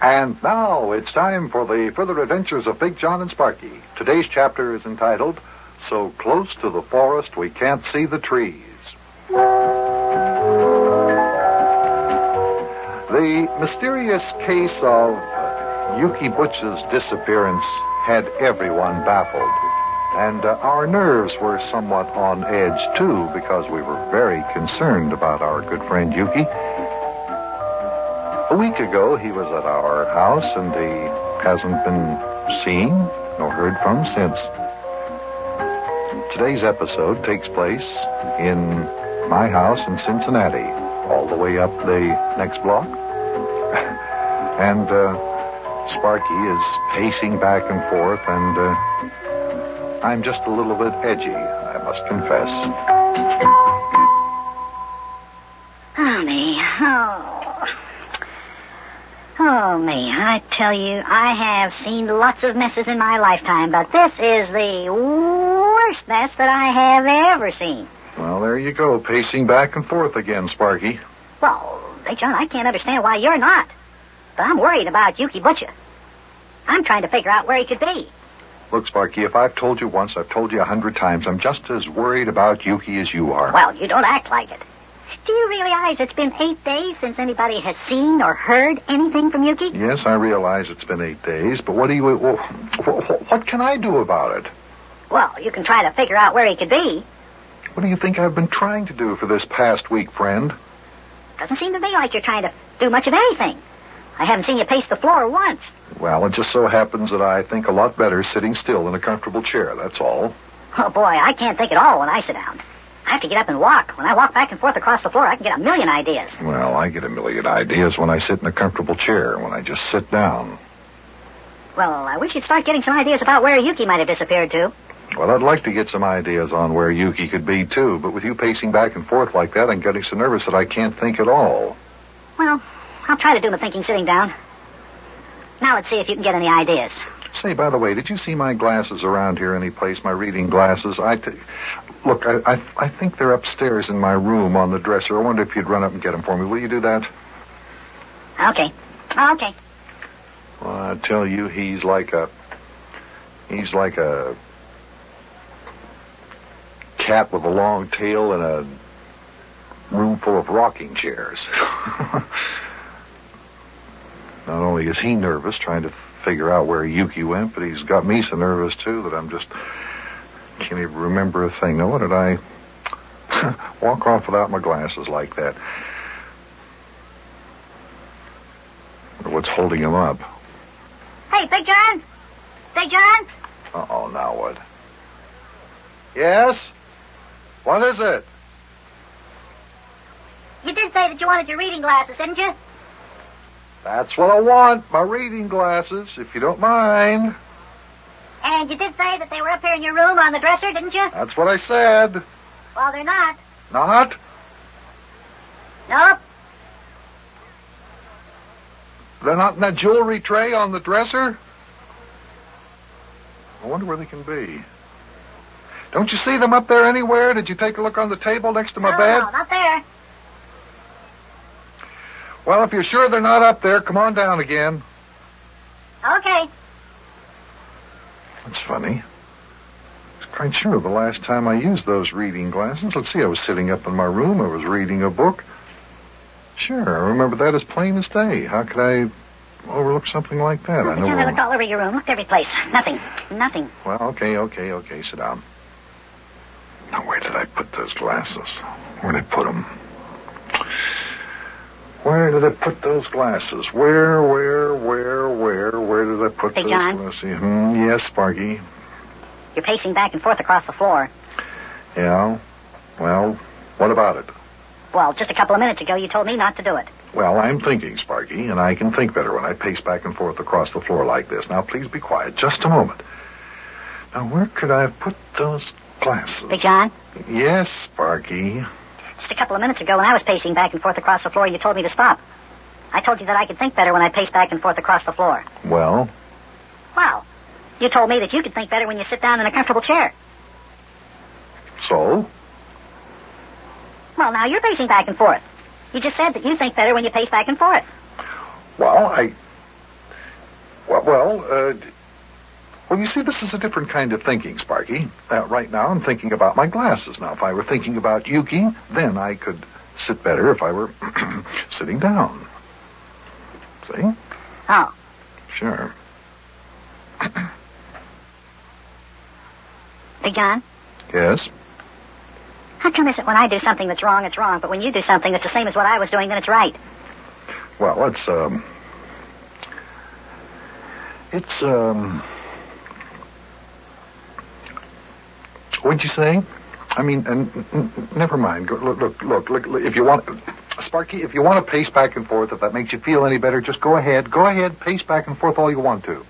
And now it's time for the further adventures of Big John and Sparky. Today's chapter is entitled, So Close to the Forest We Can't See the Trees. The mysterious case of Yuki Butch's disappearance had everyone baffled. And our nerves were somewhat on edge, too, because we were very concerned about our good friend Yuki. A week ago, he was at our house, and he hasn't been seen nor heard from since. Today's episode takes place in my house in Cincinnati, all the way up the next block. And Sparky is pacing back and forth, and I'm just a little bit edgy, I must confess. Oh, me, I tell you, I have seen lots of messes in my lifetime, but this is the worst mess that I have ever seen. Well, there you go, pacing back and forth again, Sparky. Well, Big John, I can't understand why you're not. But I'm worried about Yuki Butcher. I'm trying to figure out where he could be. Look, Sparky, if I've told you once, I've told you 100 times, I'm just as worried about Yuki as you are. Well, you don't act like it. Do you realize it's been 8 days since anybody has seen or heard anything from Yuki? Yes, I realize it's been 8 days, but what can I do about it? Well, you can try to figure out where he could be. What do you think I've been trying to do for this past week, friend? Doesn't seem to me like you're trying to do much of anything. I haven't seen you pace the floor once. Well, it just so happens that I think a lot better sitting still in a comfortable chair, that's all. Oh, boy, I can't think at all when I sit down. I have to get up and walk. When I walk back and forth across the floor, I can get a million ideas. Well, I get a million ideas when I sit in a comfortable chair, when I just sit down. Well, I wish you'd start getting some ideas about where Yuki might have disappeared to. Well, I'd like to get some ideas on where Yuki could be, too, but with you pacing back and forth like that, I'm getting so nervous that I can't think at all. Well, I'll try to do my thinking sitting down. Now let's see if you can get any ideas. Say, by the way, did you see my glasses around here any place, my reading glasses? Look, I think they're upstairs in my room on the dresser. I wonder if you'd run up and get them for me. Will you do that? Okay. Okay. Well, I tell you, he's like a cat with a long tail in a room full of rocking chairs. Not only is he nervous trying to figure out where Yuki went, but he's got me so nervous, too, that I'm just can't even remember a thing. Now, what did I walk off without my glasses like that? What's holding him up? Hey, Big John! Big John! Uh-oh, now what? Yes? What is it? You did say that you wanted your reading glasses, didn't you? That's what I want, my reading glasses, if you don't mind. And you did say that they were up here in your room on the dresser, didn't you? That's what I said. Well, they're not. Not? Nope. They're not in that jewelry tray on the dresser? I wonder where they can be. Don't you see them up there anywhere? Did you take a look on the table next to my bed? No, not there. Well, if you're sure they're not up there, come on down again. Okay. That's funny. I was quite sure the last time I used those reading glasses. Let's see, I was sitting up in my room. I was reading a book. Sure, I remember that as plain as day. How could I overlook something like that? I looked all over your room. Looked every place. Nothing. Well, okay. Sit down. Now, where did I put those glasses? Where did I put them? Where did I put those glasses? Where did I put those John? glasses? Yes, Sparky. You're pacing back and forth across the floor. Yeah? Well, what about it? Well, just a couple of minutes ago, you told me not to do it. Well, I'm thinking, Sparky, and I can think better when I pace back and forth across the floor like this. Now, please be quiet. Just a moment. Now, where could I have put those glasses? Big John? Yes, Sparky. Just a couple of minutes ago, when I was pacing back and forth across the floor, you told me to stop. I told you that I could think better when I pace back and forth across the floor. Well? Well, you told me that you could think better when you sit down in a comfortable chair. So? Well, now you're pacing back and forth. You just said that you think better when you pace back and forth. Well, Well, you see, this is a different kind of thinking, Sparky. Right now, I'm thinking about my glasses. Now, if I were thinking about Yuki, then I could sit better if I were sitting down. See? Oh. Sure. Big John? Yes? How come is it when I do something that's wrong, it's wrong, but when you do something that's the same as what I was doing, then it's right? Well, what'd you say? I mean, never mind. Look, if you want, Sparky, if you want to pace back and forth, if that makes you feel any better, just go ahead. Go ahead, pace back and forth all you want to.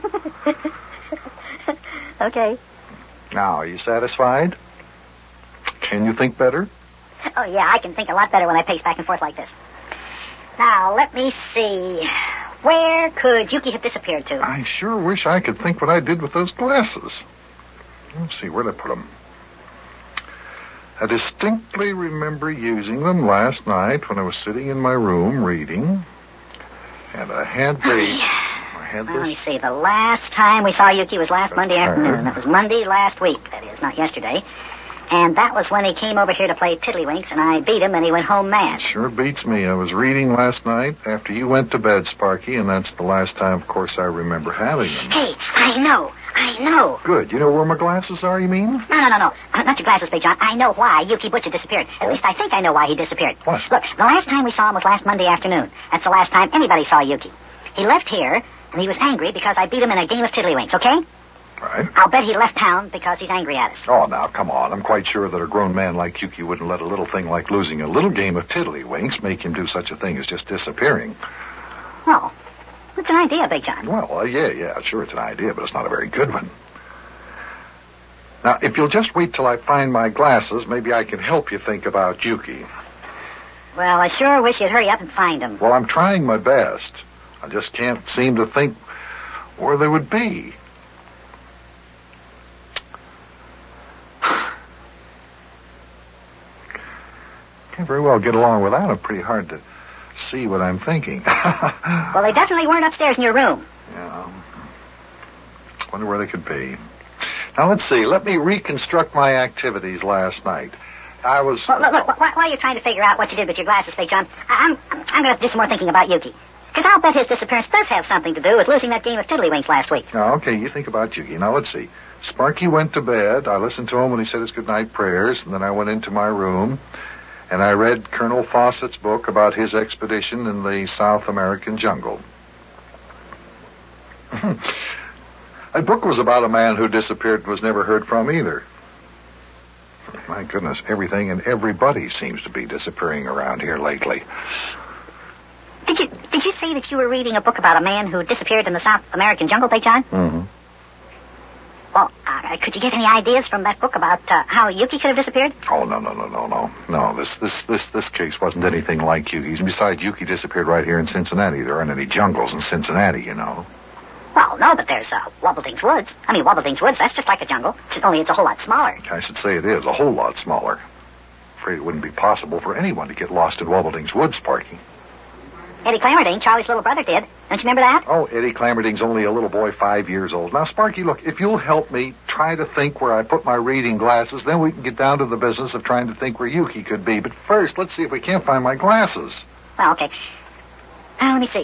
Okay. Now, are you satisfied? Can you think better? Oh, yeah, I can think a lot better when I pace back and forth like this. Now, let me see. Where could Yuki have disappeared to? I sure wish I could think what I did with those glasses. Let's see, where'd I put them? I distinctly remember using them last night when I was sitting in my room reading. And I had this... Let me see. The last time we saw Yuki was last Monday afternoon. That was Monday last week. That is, not yesterday. And that was when he came over here to play Tiddlywinks, and I beat him, and he went home mad. Sure beats me. I was reading last night after you went to bed, Sparky, and that's the last time, of course, I remember having them. Hey, I know. Good. You know where my glasses are, you mean? No. Not your glasses, Big John. I know why Yuki Butcher disappeared. At least I think I know why he disappeared. What? Look, the last time we saw him was last Monday afternoon. That's the last time anybody saw Yuki. He left here, and he was angry because I beat him in a game of Tiddlywinks, okay? Right. I'll bet he left town because he's angry at us. Oh, now, come on. I'm quite sure that a grown man like Yuki wouldn't let a little thing like losing a little game of Tiddlywinks make him do such a thing as just disappearing. Oh, it's an idea, Big John. Well, yeah, sure, it's an idea, but it's not a very good one. Now, if you'll just wait till I find my glasses, maybe I can help you think about Yuki. Well, I sure wish you'd hurry up and find him. Well, I'm trying my best. I just can't seem to think where they would be. Can't very well get along without them. Pretty hard to see what I'm thinking. Well, they definitely weren't upstairs in your room. Yeah. Wonder where they could be. Now, let's see. Let me reconstruct my activities last night. I was... Well, look, while you're trying to figure out what you did with your glasses, Big John, I'm going to have to do some more thinking about Yuki. Because I'll bet his disappearance does have something to do with losing that game of Tiddlywinks last week. Oh, okay, you think about Yuki. Now, let's see. Sparky went to bed. I listened to him when he said his goodnight prayers, and then I went into my room, and I read Colonel Fawcett's book about his expedition in the South American jungle. That book was about a man who disappeared and was never heard from either. My goodness, everything and everybody seems to be disappearing around here lately. Did you say that you were reading a book about a man who disappeared in the South American jungle, Big John? Mm-hmm. Well, could you get any ideas from that book about how Yuki could have disappeared? Oh, no. No, this case wasn't anything like Yuki's. And besides, Yuki disappeared right here in Cincinnati. There aren't any jungles in Cincinnati, you know. Well, no, but there's Wobbleding's Woods. I mean, Wobbleding's Woods, that's just like a jungle. Only it's a whole lot smaller. I should say it is, a whole lot smaller. Afraid it wouldn't be possible for anyone to get lost in Wobbleding's Woods, Sparky. Eddie Clammerding, Charlie's little brother, did. Don't you remember that? Oh, Eddie Clammerding's only a little boy 5 years old. Now, Sparky, look, if you'll help me try to think where I put my reading glasses, then we can get down to the business of trying to think where Yuki could be. But first, let's see if we can't find my glasses. Well, okay. Let me see.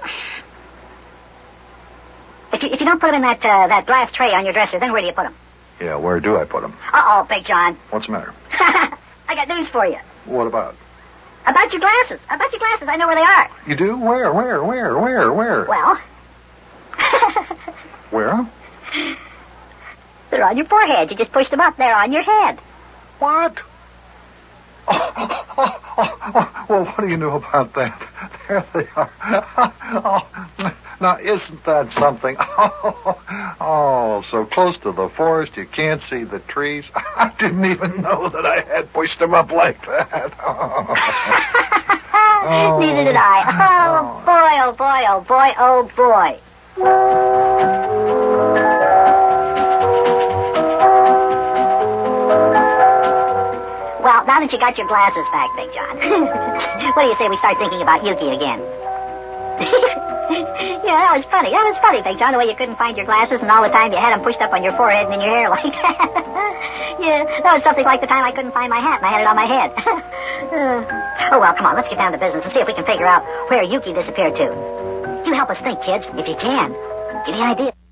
If you don't put them in that glass tray on your dresser, then where do you put them? Yeah, where do I put them? Uh-oh, Big John. What's the matter? I got news for you. What about? About your glasses. I know where they are. You do? Where? Well. Where? They're on your forehead. You just pushed them up. They're on your head. What? Well, what do you know about that? There they are. Now, isn't that something? Oh, so close to the forest you can't see the trees. I didn't even know that I had pushed them up like that. Oh. Neither did I. Oh, boy. Well, now that you got your glasses back, Big John, what do you say we start thinking about Yuki again? Yeah, that was funny. That was funny, Big John, the way you couldn't find your glasses and all the time you had them pushed up on your forehead and in your hair like that. Yeah, that was something like the time I couldn't find my hat and I had it on my head. Oh, well, come on, let's get down to business and see if we can figure out where Yuki disappeared to. You help us think, kids, if you can. Give me ideas.